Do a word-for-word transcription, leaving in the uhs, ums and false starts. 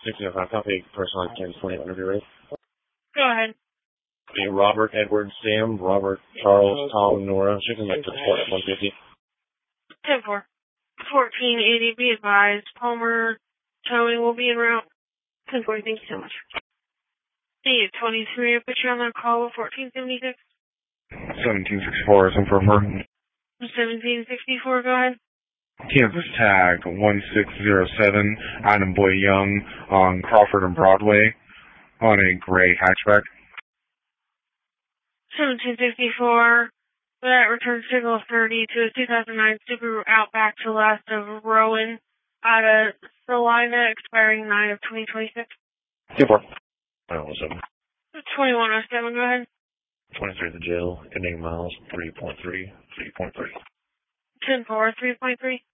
sixteen oh five, copy, personalized Kansas twenty interview rate. Go ahead. Okay, Robert, Edward, Sam, Robert, Charles, Tom, Nora, chicken like to port at one fifty. ten four. fourteen eighty, be advised. Palmer, towing will be en route. ten four, thank you so much. See you, twenty-three, I put you on that call with fourteen seventy-six. seventeen sixty-four, some for her. seventeen sixty-four, go ahead. Kansas tag one six zero seven, Adam Boy Young on Crawford and Broadway on a gray hatchback. seventeen sixty-four, that return signal thirty to a two thousand nine Subaru Outback to last of Rowan out of Salina, expiring nine of twenty twenty-six. ten four. twenty-one oh seven. twenty-one oh seven, go ahead. twenty-three the jail, ending miles three point three, three point three. ten four, three point three.